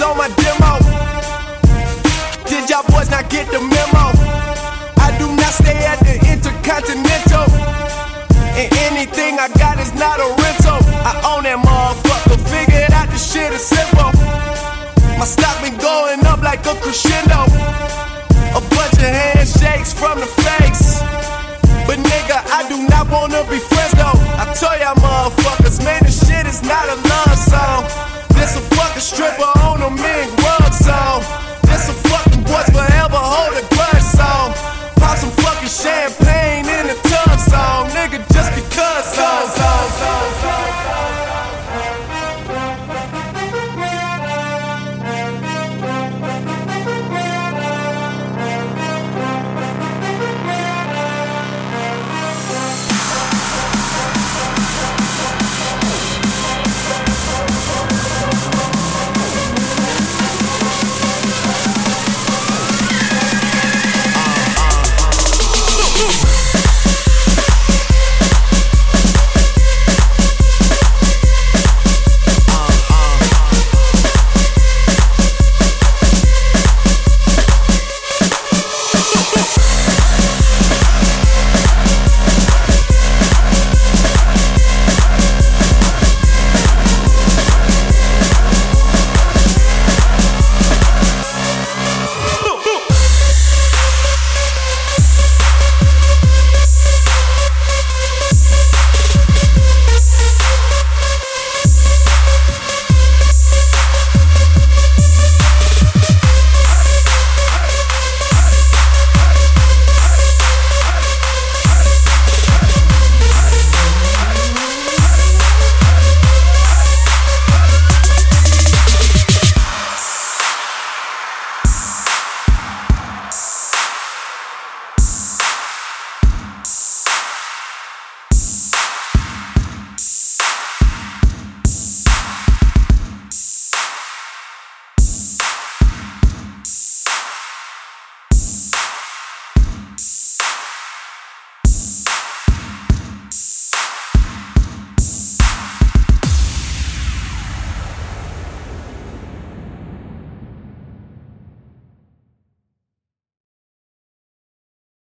on my demo. Did y'all boys not get the memo? I do not stay at the Intercontinental, and anything I got is not a rental. I own that motherfucker, figured out the shit is simple. My stock been going up like a crescendo. A bunch of handshakes from the fakes, but nigga, I do not wanna be friends though. I told y'all motherfuckers, man, this shit is not a love song. This a fucking stripper on a million